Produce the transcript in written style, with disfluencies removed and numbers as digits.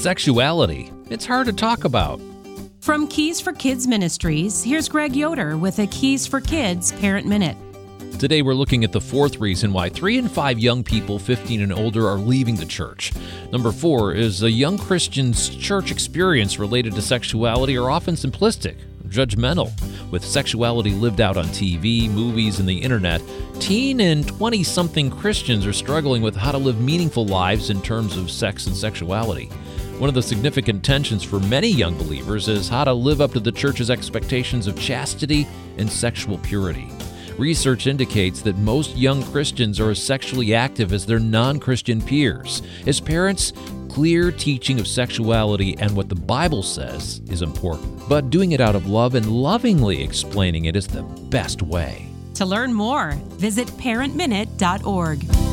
Sexuality. It's hard to talk about. From Keys for Kids Ministries, here's Greg Yoder with a Keys for Kids Parent Minute. Today we're looking at the fourth reason why 3 in 5 young people 15 and older are leaving the church. Number 4 is a young Christian's church experience related to sexuality are often simplistic, judgmental. With sexuality lived out on TV, movies, and the internet, teen and 20-something Christians are struggling with how to live meaningful lives in terms of sex and sexuality. One of the significant tensions for many young believers is how to live up to the church's expectations of chastity and sexual purity. Research indicates that most young Christians are as sexually active as their non-Christian peers. As parents, clear teaching of sexuality and what the Bible says is important. But doing it out of love and lovingly explaining it is the best way. To learn more, visit parentminute.org.